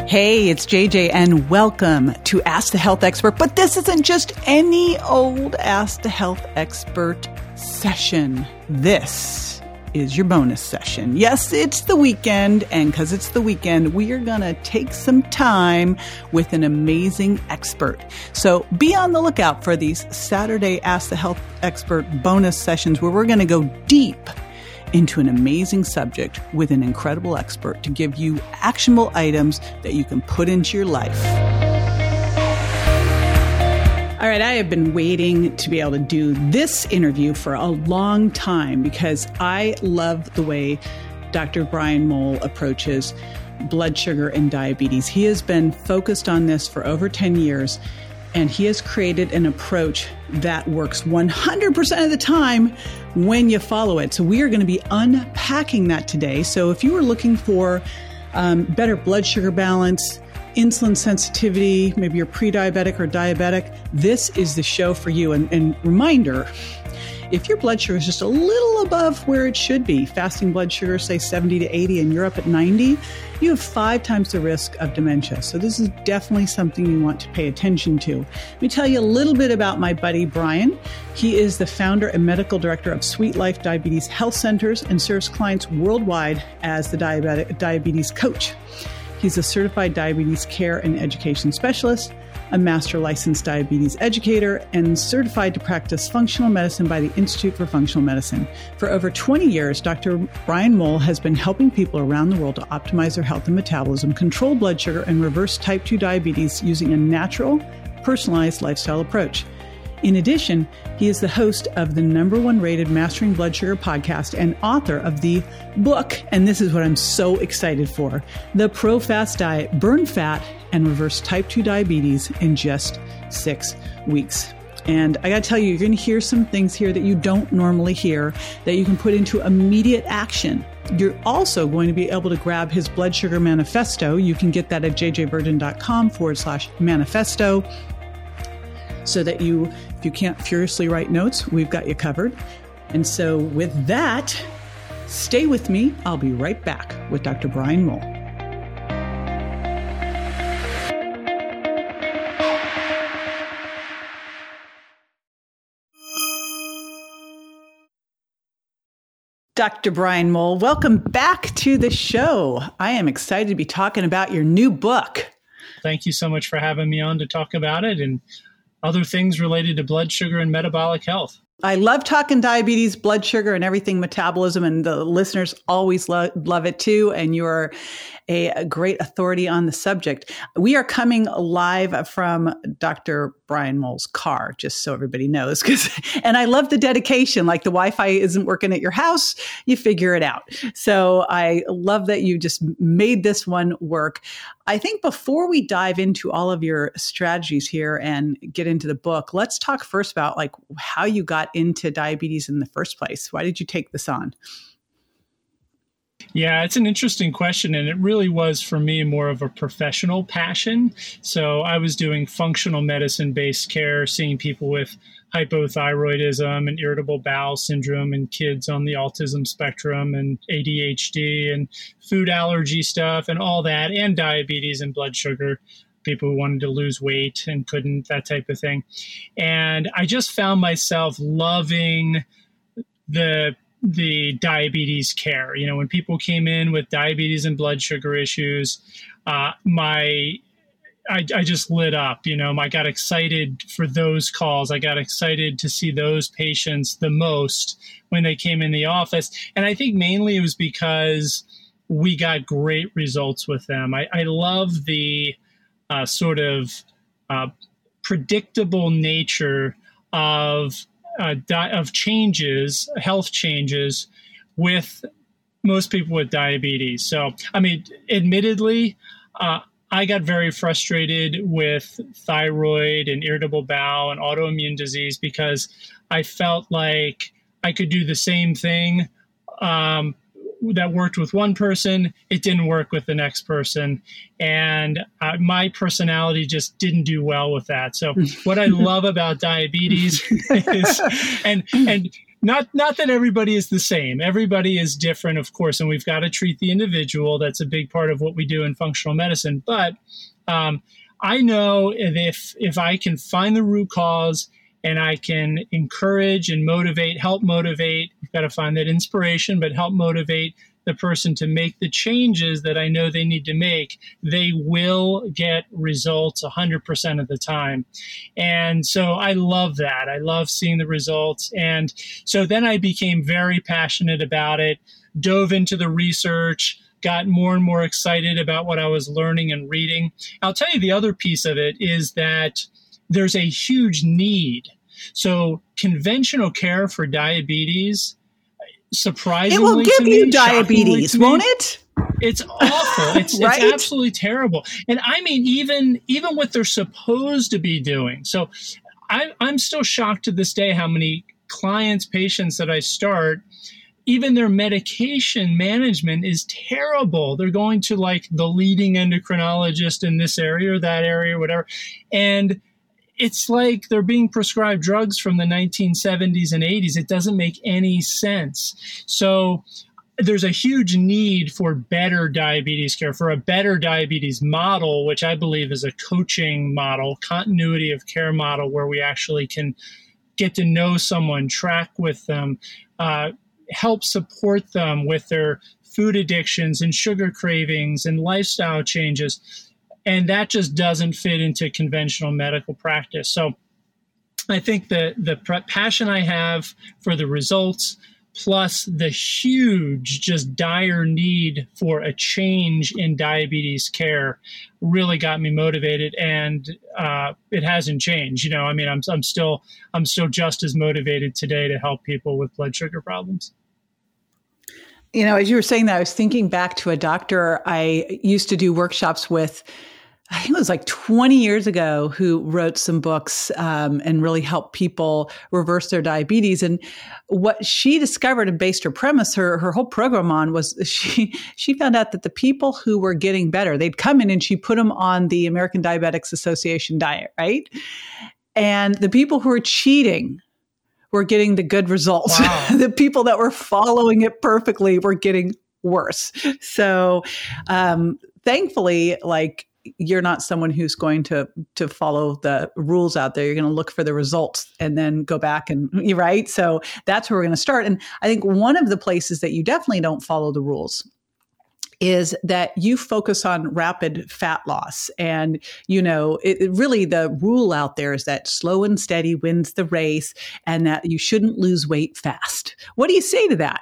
Hey, it's JJ, and welcome to Ask the Health Expert. But this isn't just any old Ask the Health Expert session. This is your bonus session. Yes, it's the weekend, and because it's the weekend, we are going to take some time with an amazing expert. So be on the lookout for these Saturday Ask the Health Expert bonus sessions where we're going to go deep into an amazing subject with an incredible expert to give you actionable items that you can put into your life. All right, I have been waiting to be able to do this interview for a long time because I love the way Dr. Brian Mole approaches blood sugar and diabetes. He has been focused on this for over 10 years, and he has created an approach that works 100% of the time when you follow it. So we are going to be unpacking that today. So if you are looking for better blood sugar balance, insulin sensitivity, maybe you're pre-diabetic or diabetic, this is the show for you. And reminder, if your blood sugar is just a little above where it should be, fasting blood sugar, say 70 to 80, and you're up at 90, you have 5 times the risk of dementia. So this is definitely something you want to pay attention to. Let me tell you a little bit about my buddy, Brian. He is the founder and medical director of Sweet Life Diabetes Health Centers and serves clients worldwide as the diabetes coach. He's a certified diabetes care and education specialist, a master licensed diabetes educator, and certified to practice functional medicine by the Institute for Functional Medicine. For over 20 years, Dr. Brian Mole has been helping people around the world to optimize their health and metabolism, control blood sugar, and reverse type 2 diabetes using a natural, personalized lifestyle approach. In addition, he is the host of the #1 rated Mastering Blood Sugar podcast and author of the book, and this is what I'm so excited for, The Pro-Fast Diet, Burn Fat and Reverse Type 2 Diabetes in Just 6 Weeks. And I got to tell you, you're going to hear some things here that you don't normally hear that you can put into immediate action. You're also going to be able to grab his blood sugar manifesto. You can get that at jjvirgin.com/manifesto. So that if you can't furiously write notes, we've got you covered. And so with that, stay with me. I'll be right back with Dr. Brian Mole. Dr. Brian Mole, welcome back to the show. I am excited to be talking about your new book. Thank you so much for having me on to talk about it and other things related to blood sugar and metabolic health. I love talking diabetes, blood sugar, and everything metabolism, and the listeners always love it too. And you're a great authority on the subject. We are coming live from Dr. Brian Mole's car, just so everybody knows. And I love the dedication, like the Wi-Fi isn't working at your house, you figure it out. So I love that you just made this one work. I think before we dive into all of your strategies here and get into the book, let's talk first about like how you got into diabetes in the first place. Why did you take this on? Yeah, it's an interesting question, and it really was for me more of a professional passion. So I was doing functional medicine-based care, seeing people with hypothyroidism and irritable bowel syndrome and kids on the autism spectrum and ADHD and food allergy stuff and all that, and diabetes and blood sugar, people who wanted to lose weight and couldn't, that type of thing. And I just found myself loving the diabetes care. You know, when people came in with diabetes and blood sugar issues, I just lit up. You know, I got excited for those calls. I got excited to see those patients the most when they came in the office. And I think mainly it was because we got great results with them. I love the sort of predictable nature of changes, health changes with most people with diabetes. So, I mean, admittedly, I got very frustrated with thyroid and irritable bowel and autoimmune disease because I felt like I could do the same thing that worked with one person, it didn't work with the next person. And my personality just didn't do well with that. So what I love about diabetes is, and Not that everybody is the same. Everybody is different, of course, and we've got to treat the individual. That's a big part of what we do in functional medicine. But I know if I can find the root cause and I can encourage and help motivate, we've got to find that inspiration, but help motivate the person to make the changes that I know they need to make, they will get results 100% of the time. And so I love that. I love seeing the results. And so then I became very passionate about it, dove into the research, got more and more excited about what I was learning and reading. I'll tell you the other piece of it is that there's a huge need. So conventional care for diabetes, surprisingly, it will give you diabetes, won't it? It's awful. It's right? It's absolutely terrible. And I mean, even what they're supposed to be doing. So I'm still shocked to this day how many clients, patients that I start, even their medication management is terrible. They're going to like the leading endocrinologist in this area or that area or whatever. And it's like they're being prescribed drugs from the 1970s and 80s. It doesn't make any sense. So there's a huge need for better diabetes care, for a better diabetes model, which I believe is a coaching model, continuity of care model, where we actually can get to know someone, track with them, help support them with their food addictions and sugar cravings and lifestyle changes. And that just doesn't fit into conventional medical practice. So I think the passion I have for the results, plus the huge, just dire need for a change in diabetes care, really got me motivated. And it hasn't changed. You know, I mean, I'm still just as motivated today to help people with blood sugar problems. You know, as you were saying that, I was thinking back to a doctor I used to do workshops with, I think it was like 20 years ago, who wrote some books and really helped people reverse their diabetes. And what she discovered and based her premise, her whole program on, was she found out that the people who were getting better, they'd come in and she put them on the American Diabetics Association diet, right? And the people who were cheating were getting the good results. Wow. The people that were following it perfectly were getting worse. So thankfully, like, you're not someone who's going to follow the rules out there. You're going to look for the results and then go back and you're right. So that's where we're going to start. And I think one of the places that you definitely don't follow the rules is that you focus on rapid fat loss. And, you know, it really, the rule out there is that slow and steady wins the race and that you shouldn't lose weight fast. What do you say to that?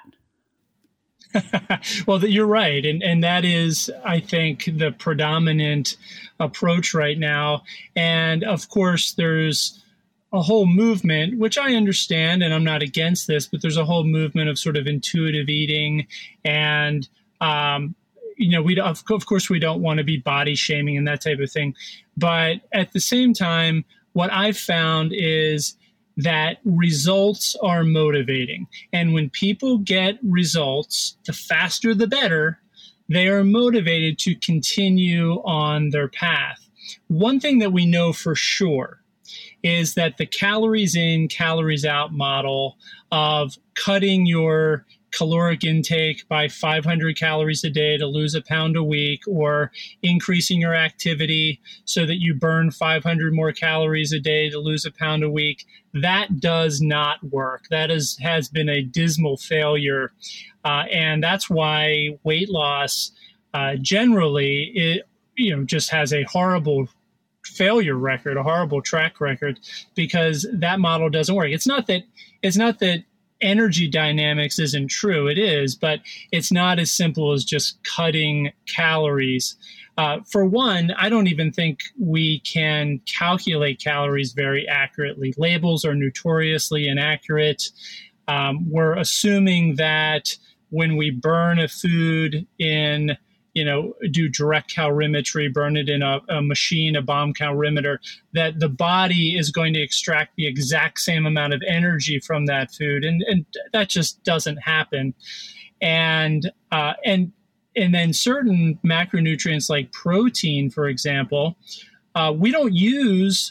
Well, you're right. And that is, I think, the predominant approach right now. And of course, there's a whole movement, which I understand, and I'm not against this, but there's a whole movement of sort of intuitive eating. And, you know, of course, we don't want to be body shaming and that type of thing. But at the same time, what I've found is that results are motivating. And when people get results, the faster the better, they are motivated to continue on their path. One thing that we know for sure is that the calories in, calories out model of cutting your caloric intake by 500 calories a day to lose a pound a week, or increasing your activity so that you burn 500 more calories a day to lose a pound a week, that does not work. That has been a dismal failure. And that's why weight loss generally, just has a horrible failure record, a horrible track record, because that model doesn't work. It's not that energy dynamics isn't true. It is, but it's not as simple as just cutting calories. For one, I don't even think we can calculate calories very accurately. Labels are notoriously inaccurate. We're assuming that when we burn a food in, do direct calorimetry, burn it in a machine, a bomb calorimeter, that the body is going to extract the exact same amount of energy from that food. And that just doesn't happen. And then certain macronutrients like protein, for example, we don't use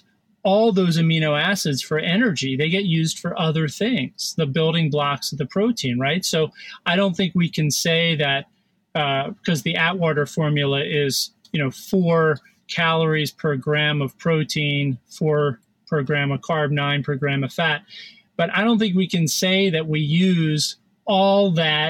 all those amino acids for energy. They get used for other things, the building blocks of the protein, right? So I don't think we can say that because the Atwater formula is, 4 calories per gram of protein, 4 per gram of carb, 9 per gram of fat. But I don't think we can say that we use all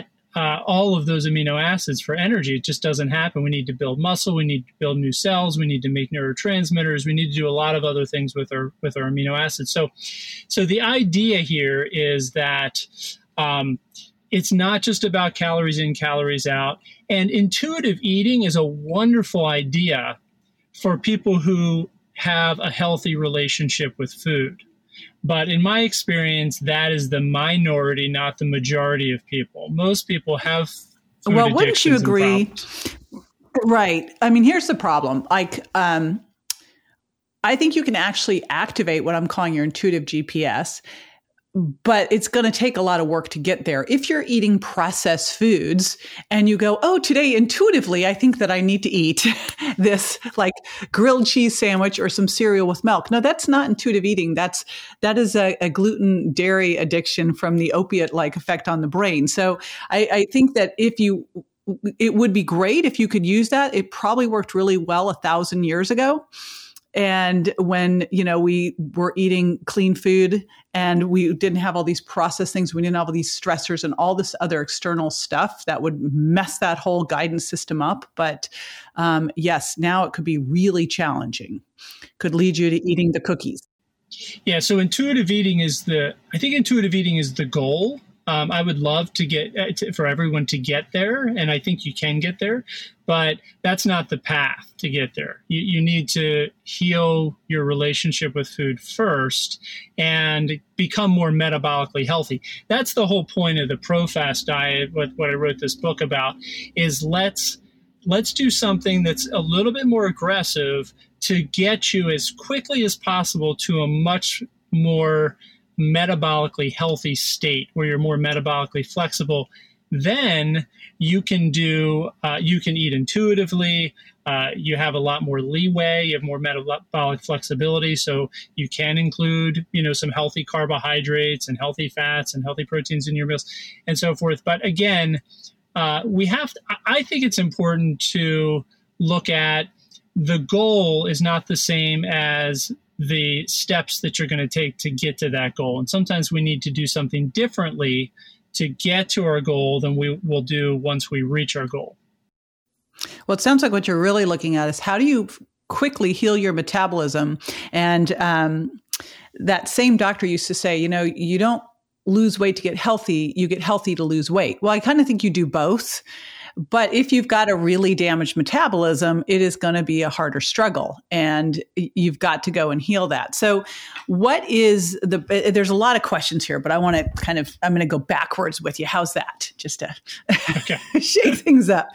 of those amino acids for energy. It just doesn't happen. We need to build muscle. We need to build new cells. We need to make neurotransmitters. We need to do a lot of other things with our amino acids. So the idea here is that it's not just about calories in, calories out. And intuitive eating is a wonderful idea for people who have a healthy relationship with food. But in my experience, that is the minority, not the majority of people. Most people have food well, wouldn't you agree? Right. I mean, here's the problem. I think you can actually activate what I'm calling your intuitive GPS, but it's going to take a lot of work to get there. If you're eating processed foods and you go, oh, today intuitively, I think that I need to eat this like grilled cheese sandwich or some cereal with milk. No, that's not intuitive eating. That is a gluten dairy addiction from the opiate-like effect on the brain. So I think that it would be great if you could use that. It probably worked really well 1,000 years ago. And when, we were eating clean food and we didn't have all these processed things, we didn't have all these stressors and all this other external stuff that would mess that whole guidance system up. But yes, now it could be really challenging. Could lead you to eating the cookies. Yeah. So intuitive eating is the goal. I would love to get for everyone to get there, and I think you can get there, but that's not the path to get there. You need to heal your relationship with food first and become more metabolically healthy. That's the whole point of the ProFast diet. What I wrote this book about is let's do something that's a little bit more aggressive to get you as quickly as possible to a much more metabolically healthy state where you're more metabolically flexible. Then you can eat intuitively. You have a lot more leeway. You have more metabolic flexibility. So you can include, some healthy carbohydrates and healthy fats and healthy proteins in your meals and so forth. But again, I think it's important to look at the goal is not the same as the steps that you're going to take to get to that goal. And sometimes we need to do something differently to get to our goal than we will do once we reach our goal. Well, it sounds like what you're really looking at is how do you quickly heal your metabolism? And that same doctor used to say, you don't lose weight to get healthy, you get healthy to lose weight. Well, I kind of think you do both. But if you've got a really damaged metabolism, it is going to be a harder struggle, and you've got to go and heal that. So there's a lot of questions here, but I'm going to go backwards with you. How's that? Just to shake things up.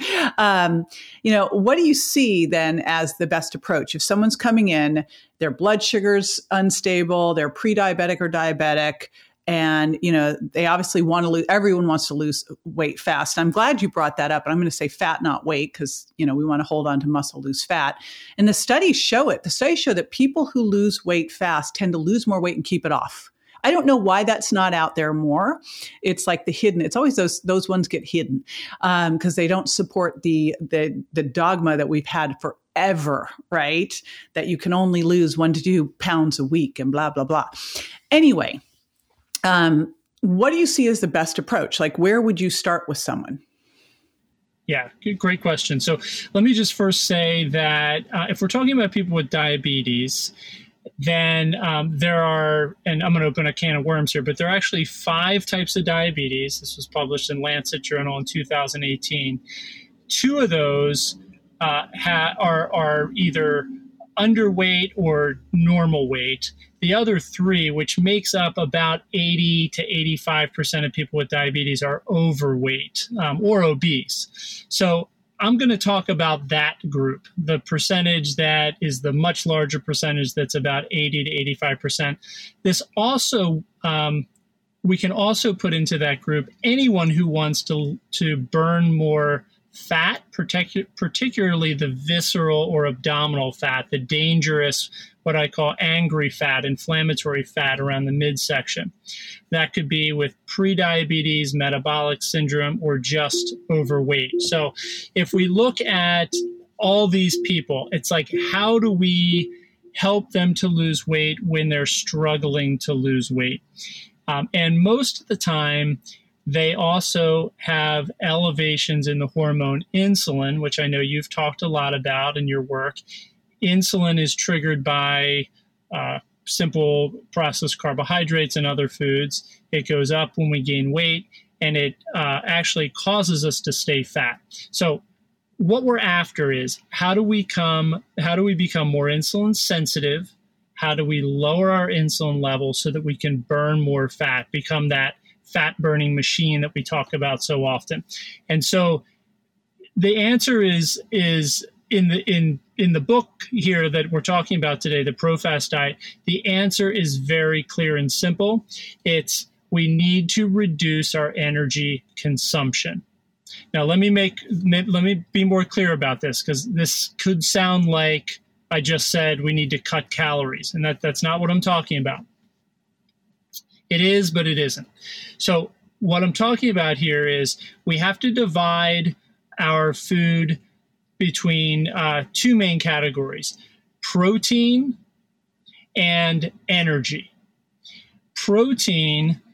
What do you see then as the best approach? If someone's coming in, their blood sugar's unstable, they're pre-diabetic or diabetic, and, they obviously everyone wants to lose weight fast. I'm glad you brought that up. And I'm going to say fat, not weight, because, we want to hold on to muscle, lose fat. And the studies show it. The studies show that people who lose weight fast tend to lose more weight and keep it off. I don't know why that's not out there more. It's like the hidden. It's always those ones get hidden because they don't support the dogma that we've had forever, right? That you can only lose 1 to 2 pounds a week and blah, blah, blah. Anyway. What do you see as the best approach? Like, where would you start with someone? Yeah, great question. So let me just first say that if we're talking about people with diabetes, then there are, and I'm going to open a can of worms here, but there are actually 5 types of diabetes. This was published in Lancet Journal in 2018. 2 of those are either underweight or normal weight. The other 3, which makes up about 80 to 85% of people with diabetes, are overweight or obese. So I'm going to talk about that group, the percentage that is the much larger percentage that's about 80 to 85%. This also, we can also put into that group anyone who wants to burn more fat, particularly the visceral or abdominal fat, the dangerous, what I call angry fat, inflammatory fat around the midsection. That could be with prediabetes, metabolic syndrome, or just overweight. So if we look at all these people, it's like, how do we help them to lose weight when they're struggling to lose weight? And most of the time, they also have elevations in the hormone insulin, which I know you've talked a lot about in your work. Insulin is triggered by simple processed carbohydrates and other foods. It goes up when we gain weight, and it actually causes us to stay fat. So what we're after is, how do we become more insulin sensitive? How do we lower our insulin levels so that we can burn more fat, become that fat burning machine that we talk about so often? And so the answer is in the book here that we're talking about today, the ProFast diet. The answer is very clear and simple. It's, we need to reduce our energy consumption. Now, let me be more clear about this, because this could sound like I just said we need to cut calories, and that's not what I'm talking about. It is, but it isn't. So what I'm talking about here is we have to divide our food between two main categories: protein and energy. Protein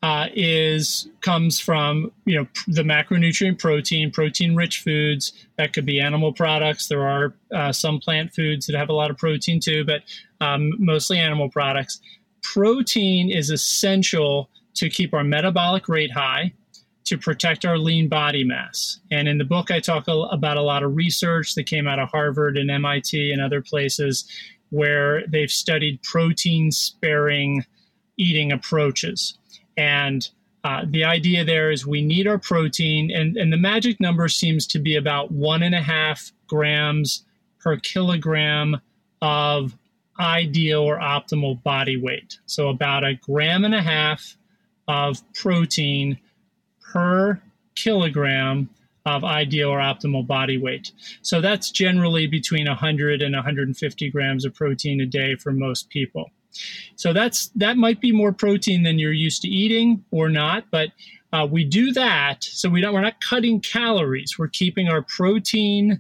comes from the macronutrient protein-rich foods. That could be animal products. There are some plant foods that have a lot of protein too, but mostly animal products. Protein is essential to keep our metabolic rate high, to protect our lean body mass. And in the book, I talk about a lot of research that came out of Harvard and MIT and other places where they've studied protein-sparing eating approaches. And the idea there is we need our protein, and the magic number seems to be about 1.5 grams per kilogram of ideal or optimal body weight. So about 1.5 grams of protein per kilogram of ideal or optimal body weight. So that's generally between 100 and 150 grams of protein a day for most people. So that might be more protein than you're used to eating or not, but we do that so we're not cutting calories. We're keeping our protein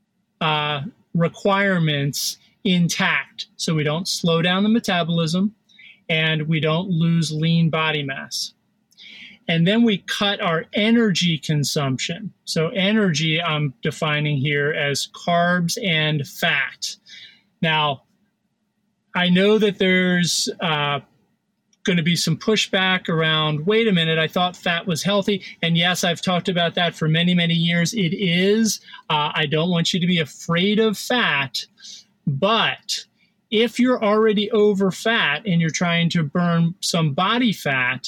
requirements intact, so we don't slow down the metabolism and we don't lose lean body mass. And then we cut our energy consumption. So energy I'm defining here as carbs and fat. Now, I know that there's going to be some pushback around, wait a minute, I thought fat was healthy. And yes, I've talked about that for many, many years. It is. I don't want you to be afraid of fat. But if you're already over fat and you're trying to burn some body fat,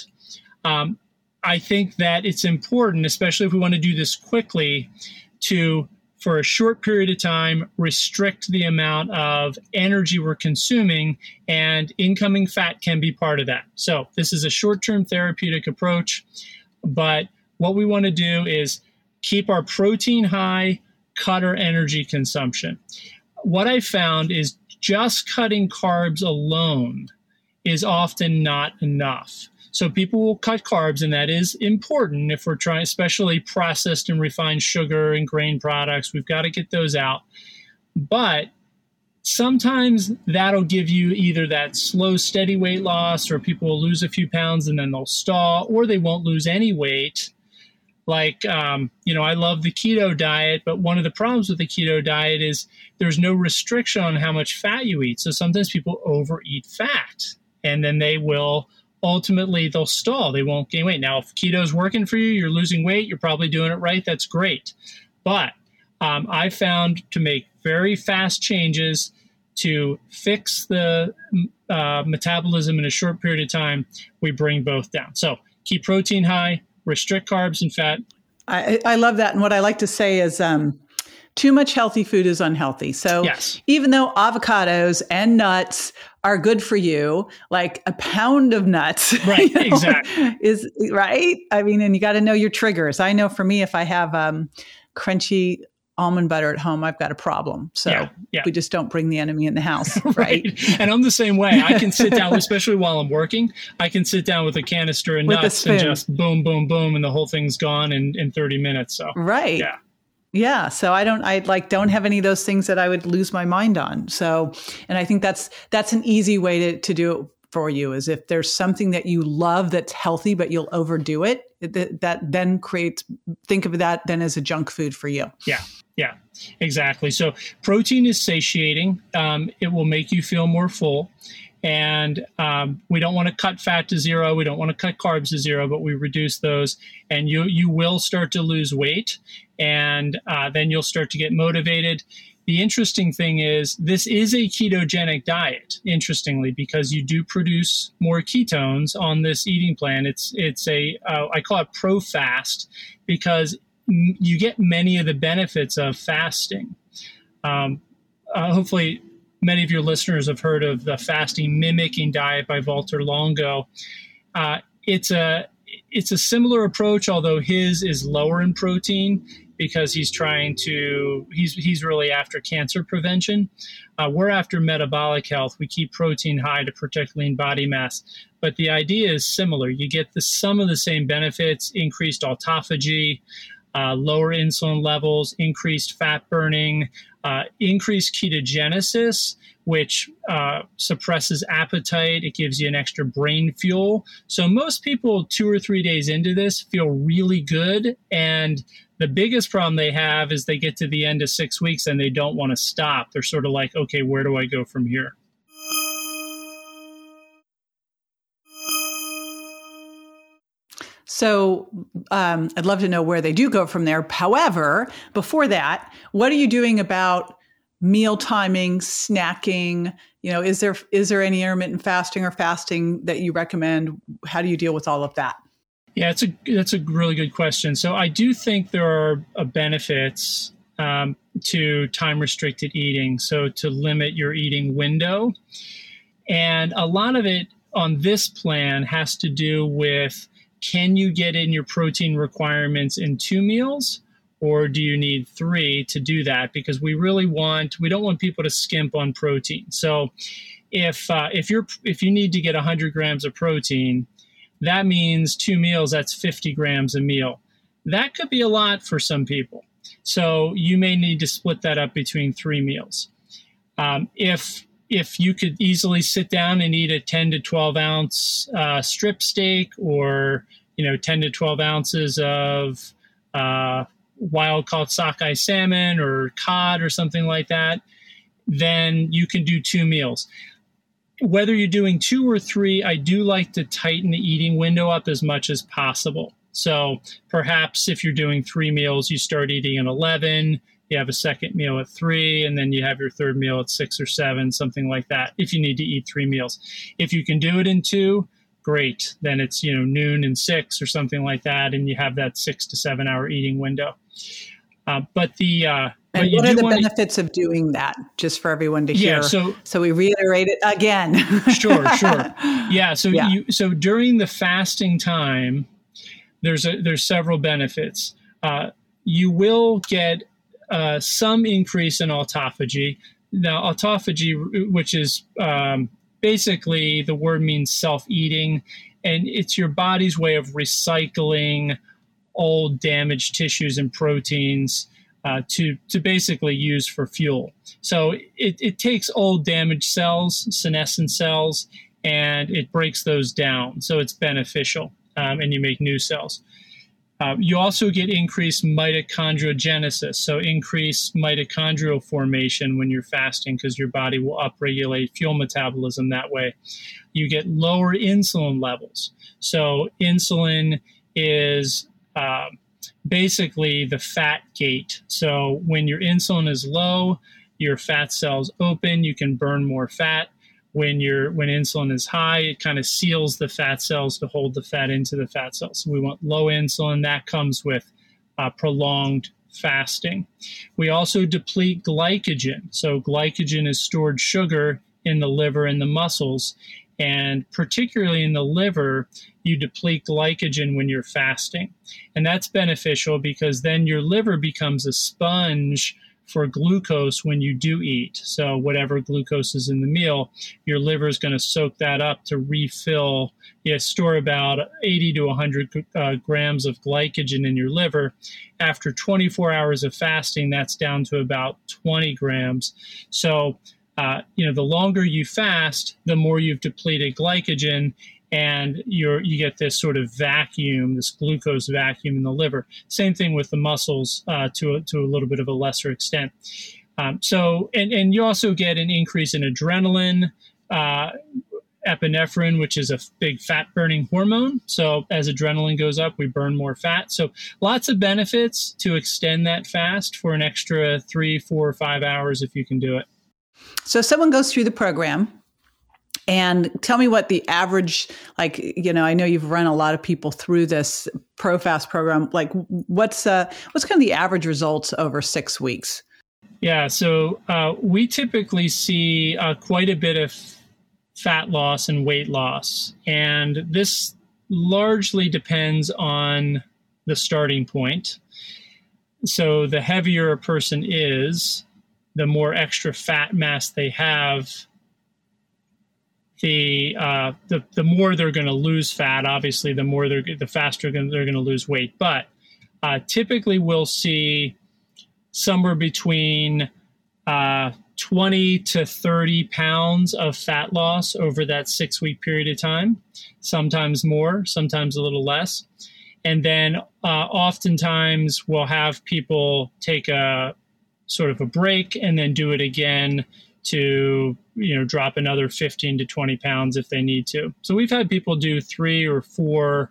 I think that it's important, especially if we want to do this quickly, to, for a short period of time, restrict the amount of energy we're consuming, and incoming fat can be part of that. So this is a short-term therapeutic approach, but what we want to do is keep our protein high, cut our energy consumption. What I found is just cutting carbs alone is often not enough. So people will cut carbs, and that is important if we're trying, especially processed and refined sugar and grain products. We've got to get those out. But sometimes that'll give you either that slow, steady weight loss, or people will lose a few pounds and then they'll stall, or they won't lose any weight. Like, I love the keto diet, but one of the problems with the keto diet is there's no restriction on how much fat you eat. So sometimes people overeat fat, and then ultimately they'll stall. They won't gain weight. Now, if keto's working for you, you're losing weight, you're probably doing it right. That's great. But I found to make very fast changes to fix the metabolism in a short period of time, we bring both down. So keep protein high, restrict carbs and fat. I love that. And what I like to say is too much healthy food is unhealthy. So yes, even though avocados and nuts are good for you, like a pound of nuts, right? Exactly. Is right. I mean, and you got to know your triggers. I know for me, if I have crunchy almond butter at home, I've got a problem. So we just don't bring the enemy in the house, right? And I'm the same way. I can sit down, especially while I'm working, I can sit down with a canister of nuts and just boom, boom, boom, and the whole thing's gone in 30 minutes. So right. Yeah. So I don't have any of those things that I would lose my mind on. So, and I think that's an easy way to do it for you, is if there's something that you love that's healthy, but you'll overdo it, that then think of that then as a junk food for you. Yeah, exactly. So protein is satiating. It will make you feel more full. And we don't want to cut fat to zero. We don't want to cut carbs to zero, but we reduce those. And you will start to lose weight. And then you'll start to get motivated. The interesting thing is this is a ketogenic diet, interestingly, because you do produce more ketones on this eating plan. It's I call it pro-fast, because you get many of the benefits of fasting. Hopefully, many of your listeners have heard of the fasting mimicking diet by Valter Longo. It's a similar approach, although his is lower in protein, because he's really after cancer prevention. We're after metabolic health. We keep protein high to protect lean body mass. But the idea is similar. You get some of the same benefits: increased autophagy, lower insulin levels, increased fat burning, increased ketogenesis, which suppresses appetite. It gives you an extra brain fuel. So most people 2 or 3 days into this feel really good. And the biggest problem they have is they get to the end of 6 weeks and they don't want to stop. They're sort of like, okay, where do I go from here? So I'd love to know where they do go from there. However, before that, what are you doing about meal timing, snacking? Is there any intermittent fasting or fasting that you recommend? How do you deal with all of that? Yeah, that's a really good question. So I do think there are benefits to time-restricted eating, so to limit your eating window. And a lot of it on this plan has to do with, can you get in your protein requirements in 2 meals, or do you need 3 to do that? Because we don't want people to skimp on protein. So if you need to get 100 grams of protein, that means 2 meals, that's 50 grams a meal. That could be a lot for some people. So you may need to split that up between 3 meals. If you could easily sit down and eat a 10 to 12 ounce strip steak, or 10 to 12 ounces of wild-caught sockeye salmon or cod or something like that, then you can do 2 meals. Whether you're doing 2 or 3, I do like to tighten the eating window up as much as possible. So perhaps if you're doing 3 meals, you start eating at 11, you have a second meal at 3, and then you have your third meal at 6 or 7, something like that, if you need to eat 3 meals. If you can do it in 2, great. Then it's noon and 6 or something like that, and you have that 6 to 7 hour eating window. And what are the benefits of doing that, just for everyone to hear? Yeah, so we reiterate it again. Sure. Yeah. So during the fasting time, there's several benefits. You will get some increase in autophagy. Now, autophagy, which is basically the word means self-eating, and it's your body's way of recycling old damaged tissues and proteins to basically use for fuel. So it takes old damaged cells, senescent cells, and it breaks those down. So it's beneficial, and you make new cells. You also get increased mitochondriogenesis, so increased mitochondrial formation when you're fasting, because your body will upregulate fuel metabolism that way. You get lower insulin levels. So insulin is basically the fat gate. So when your insulin is low, your fat cells open, you can burn more fat. When insulin is high, it kind of seals the fat cells to hold the fat into the fat cells. So we want low insulin. That comes with prolonged fasting. We also deplete glycogen. So glycogen is stored sugar in the liver and the muscles. And particularly in the liver, you deplete glycogen when you're fasting. And that's beneficial because then your liver becomes a sponge for glucose when you do eat. So whatever glucose is in the meal, your liver is going to soak that up to refill. You store about 80 to 100 grams of glycogen in your liver. After 24 hours of fasting, that's down to about 20 grams. So, the longer you fast, the more you've depleted glycogen, and you get this sort of vacuum, this glucose vacuum in the liver. Same thing with the muscles to a little bit of a lesser extent. So you also get an increase in adrenaline, epinephrine, which is a big fat-burning hormone. So as adrenaline goes up, we burn more fat. So lots of benefits to extend that fast for an extra 3, 4, or 5 hours if you can do it. So someone goes through the program. And tell me what the average, I know you've run a lot of people through this ProFast program. Like, what's kind of the average results over 6 weeks? Yeah, so we typically see quite a bit of fat loss and weight loss. And this largely depends on the starting point. So the heavier a person is, the more extra fat mass they have, the more they're going to lose fat. Obviously, the faster they're going to lose weight. But typically, we'll see somewhere between 20 to 30 pounds of fat loss over that 6-week period of time. Sometimes more, sometimes a little less. And then oftentimes we'll have people take a sort of a break and then do it again to drop another 15 to 20 pounds if they need to. So we've had people do 3 or 4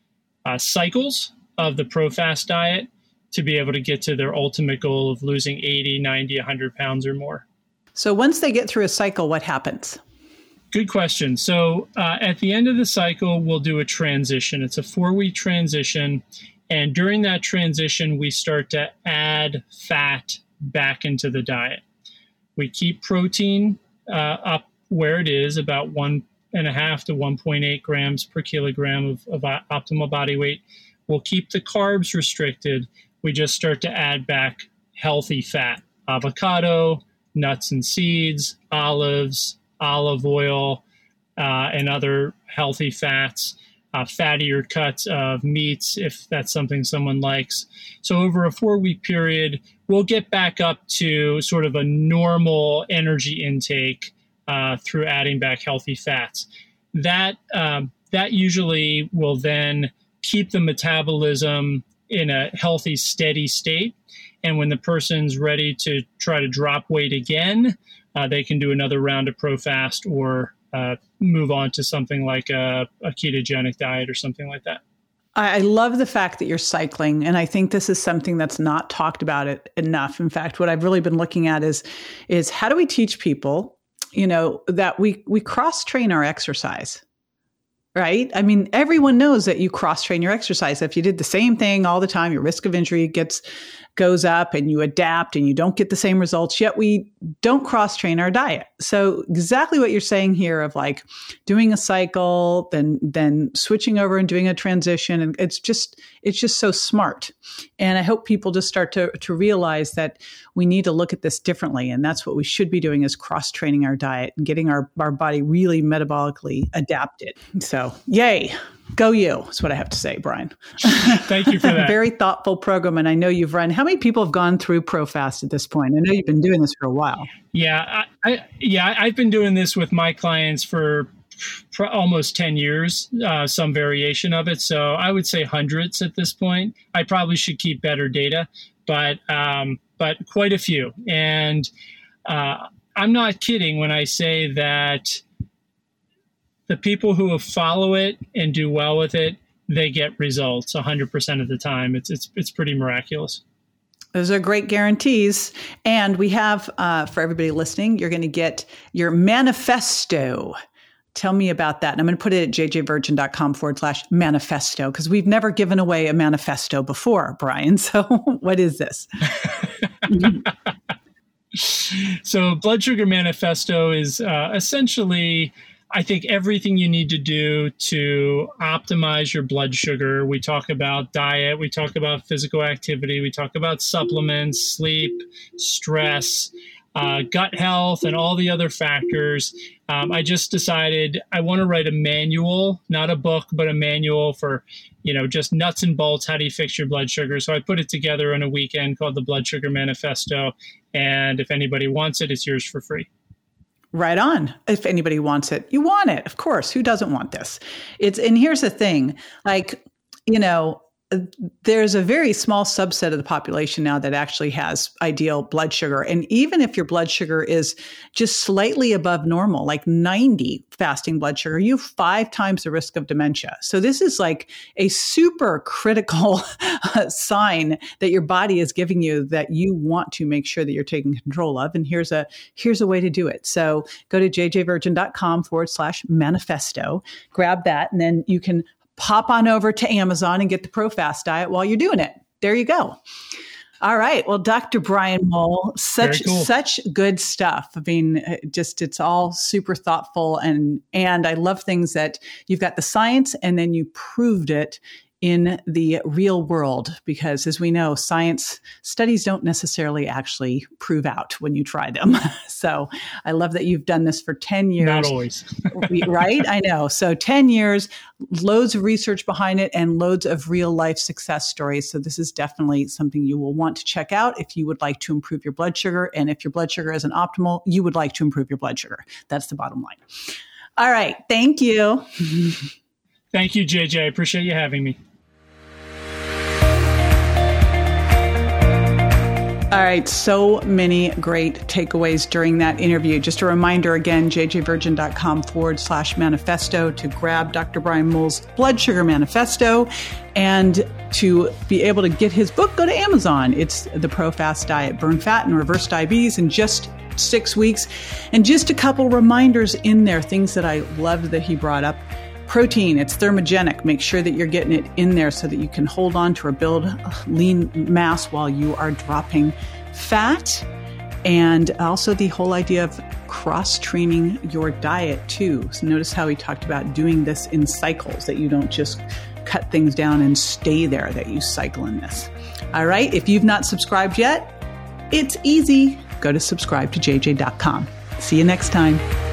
cycles of the ProFast diet to be able to get to their ultimate goal of losing 80, 90, 100 pounds or more. So once they get through a cycle, what happens? Good question. So at the end of the cycle, we'll do a transition. It's a 4-week transition. And during that transition, we start to add fat back into the diet. We keep protein up where it is, about 1.5 to 1.8 grams per kilogram of optimal body weight. We'll keep the carbs restricted. We just start to add back healthy fat, avocado, nuts and seeds, olives, olive oil, and other healthy fats, fattier cuts of meats, if that's something someone likes. So over a 4-week period, we'll get back up to sort of a normal energy intake through adding back healthy fats. That usually will then keep the metabolism in a healthy, steady state. And when the person's ready to try to drop weight again, they can do another round of ProFast or move on to something like a ketogenic diet or something like that. I love the fact that you're cycling. And I think this is something that's not talked about enough. In fact, what I've really been looking at is how do we teach people, that we cross-train our exercise, right? I mean, everyone knows that you cross-train your exercise. If you did the same thing all the time, your risk of injury goes up and you adapt and you don't get the same results, yet we don't cross-train our diet. So exactly what you're saying here of like doing a cycle, then switching over and doing a transition. And it's just so smart. And I hope people just start to realize that we need to look at this differently. And that's what we should be doing is cross-training our diet and getting our body really metabolically adapted. So yay. Go you, is what I have to say, Brian. Thank you for that. Very thoughtful program. And I know you've run, how many people have gone through ProFast at this point? I know you've been doing this for a while. Yeah, I've been doing this with my clients for almost 10 years, some variation of it. So I would say hundreds at this point. I probably should keep better data, but quite a few. And I'm not kidding when I say that the people who follow it and do well with it, they get results 100% of the time. It's pretty miraculous. Those are great guarantees. And we have, for everybody listening, you're going to get your manifesto. Tell me about that. And I'm going to put it at jjvirgin.com/manifesto because we've never given away a manifesto before, Brian. So what is this? So Blood Sugar Manifesto is essentially I think everything you need to do to optimize your blood sugar. We talk about diet, we talk about physical activity, we talk about supplements, sleep, stress, gut health, and all the other factors. I just decided I want to write a manual, not a book, but a manual for, just nuts and bolts. How do you fix your blood sugar? So I put it together in a weekend called the Blood Sugar Manifesto. And if anybody wants it, it's yours for free. Right on. If anybody wants it, you want it. Of course. Who doesn't want this? And here's the thing, there's a very small subset of the population now that actually has ideal blood sugar. And even if your blood sugar is just slightly above normal, like 90 fasting blood sugar, you have 5 times the risk of dementia. So this is like a super critical sign that your body is giving you that you want to make sure that you're taking control of. And here's a way to do it. So go to jjvirgin.com/manifesto, grab that, and then you can pop on over to Amazon and get the ProFast diet while you're doing it. There you go. All right. Well, Dr. Brian Mole, such good stuff. I mean, it's all super thoughtful. And I love things that you've got the science and then you proved it in the real world, because as we know, science studies don't necessarily actually prove out when you try them. So I love that you've done this for 10 years. Not always. Right? I know. So 10 years, loads of research behind it and loads of real life success stories. So this is definitely something you will want to check out if you would like to improve your blood sugar. And if your blood sugar isn't optimal, you would like to improve your blood sugar. That's the bottom line. All right. Thank you. Thank you, JJ. I appreciate you having me. All right. So many great takeaways during that interview. Just a reminder again, jjvirgin.com/manifesto to grab Dr. Brian Mole's Blood Sugar Manifesto. And to be able to get his book, go to Amazon. It's the ProFast Diet, Burn Fat and Reverse Diabetes in just 6 weeks. And just a couple reminders in there, things that I loved that he brought up. Protein, it's thermogenic. Make sure that you're getting it in there so that you can hold on to or build lean mass while you are dropping fat. And also the whole idea of cross-training your diet too. So notice how he talked about doing this in cycles, that you don't just cut things down and stay there, that you cycle in this. All right. If you've not subscribed yet, it's easy. Go to subscribe to jj.com. See you next time.